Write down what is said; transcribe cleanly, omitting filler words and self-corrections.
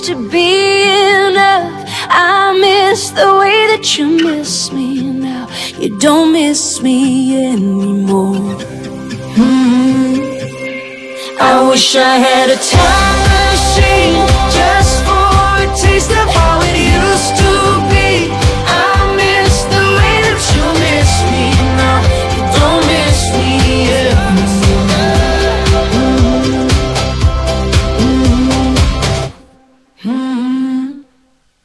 to be enough. I miss the way that you miss me now. You don't miss me anymore. I wish I had a time